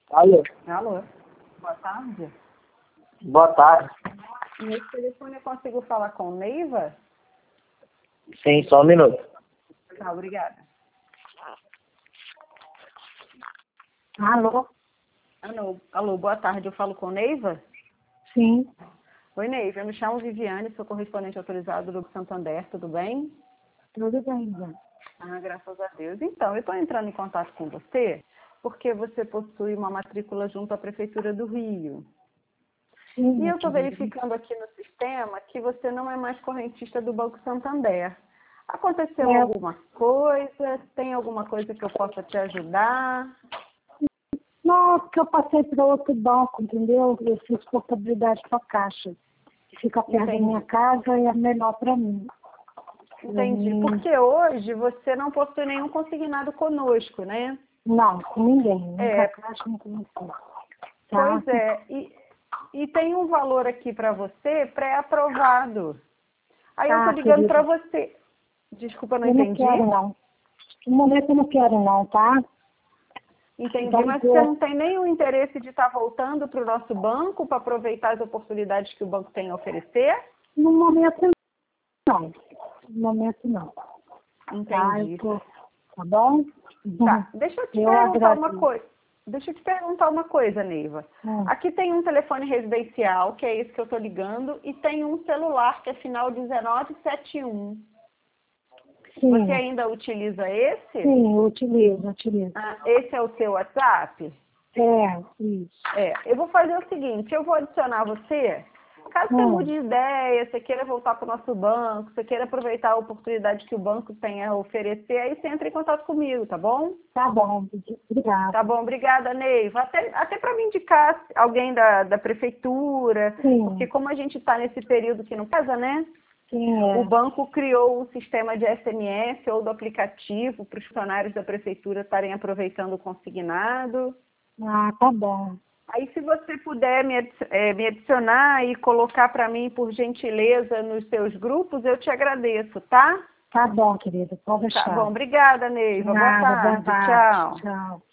Alô? Alô, boa tarde. Boa tarde. Nesse telefone eu consigo falar com Neiva? Sim, só um minuto. Tá, obrigada. Alô? Alô, boa tarde, eu falo com Neiva? Sim, Oi, Neiva, eu me chamo Viviane, sou correspondente autorizado do Santander, tudo bem? tudo bem, Zé. Graças a Deus. Então, eu estou entrando em contato com você porque você possui uma matrícula junto à Prefeitura do Rio. Sim, E minha eu estou querida. verificando aqui no sistema que você não é mais correntista do Banco Santander. Aconteceu É. alguma coisa? Tem alguma coisa que eu possa te ajudar? Não, porque eu passei para outro banco, entendeu? Eu fiz contabilidade para a Caixa, que fica perto da Entendi. minha casa e é melhor para mim. Entendi. Porque hoje você não possui nenhum consignado conosco, né? Não, com ninguém. Nunca É. a Caixa não começou. Tá? Pois é. E tem um valor aqui para você pré-aprovado. Aí eu Tá, estou ligando querida. para você. Desculpa, não Eu não entendi. quero, não. No momento eu não quero, não, tá? Entendi, Então, mas você não tem nenhum interesse de estar voltando para o nosso banco para aproveitar as oportunidades que o banco tem a oferecer? no momento não. No momento não. Tá, Entendi. tá bom? Tá, deixa eu te Eu perguntar uma agradeço. coisa. Deixa eu te perguntar uma coisa, Neiva. Aqui tem um telefone residencial, que é esse que eu estou ligando, e tem um celular, que é final 1971. Sim, Você ainda utiliza esse? sim, eu utilizo. Esse é o seu WhatsApp? É, isso. Eu vou fazer o seguinte, eu vou adicionar você. Caso você mude de ideia, você queira voltar para o nosso banco, você queira aproveitar a oportunidade que o banco tem a oferecer, aí você entra em contato comigo, tá bom? Tá bom, obrigada. Tá bom, obrigada, Neiva. Até para me indicar alguém da prefeitura, Sim. porque como a gente está nesse período que não pesa, né? Sim, O banco criou um sistema de SMS ou do aplicativo para os funcionários da prefeitura estarem aproveitando o consignado. Ah, tá bom. Aí, se você puder me adicionar e colocar para mim, por gentileza, nos seus grupos, eu te agradeço, tá? Tá bom, querida, pode deixar. Tá bom, obrigada, Neiva. Boa Nada, tarde. boa tarde. Tchau. Tchau.